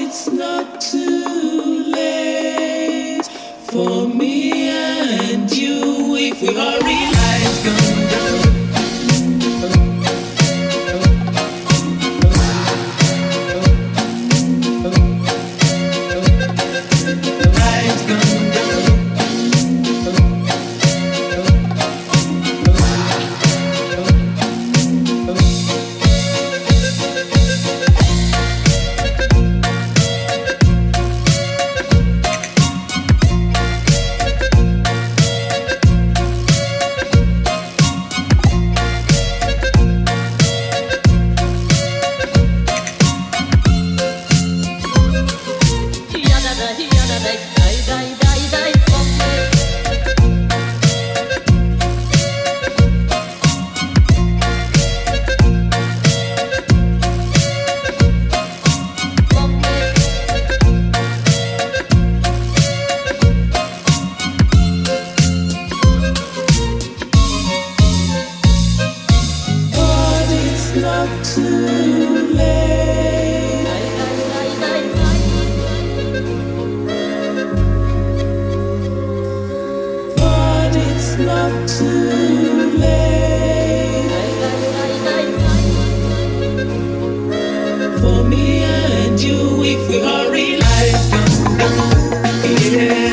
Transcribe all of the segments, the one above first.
it's not too late for me and you if we hurry. Lights come down. Lights come down. Not too late. But it's not too late for me and you if we hurry. Lights come down. Yeah.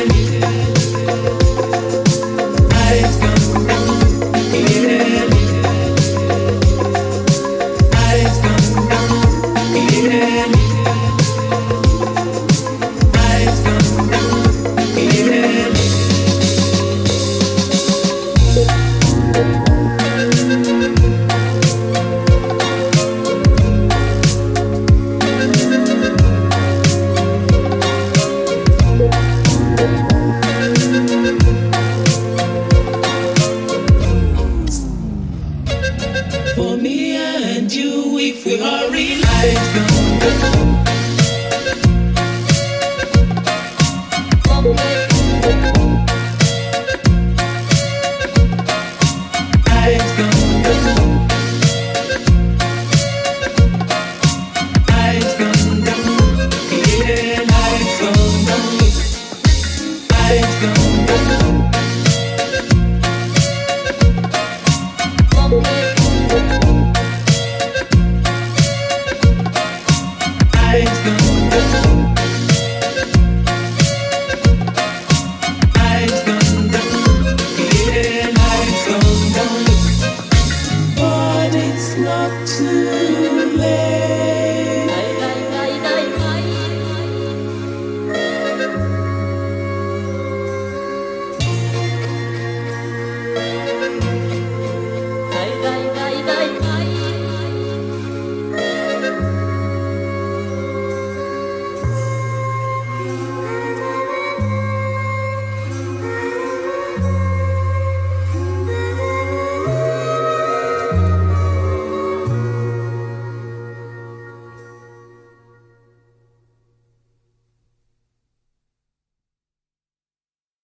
Lights come down. Yeah. Lights come down, yeah. Lights come down, yeah. For me and you, if we hurry, lights come down.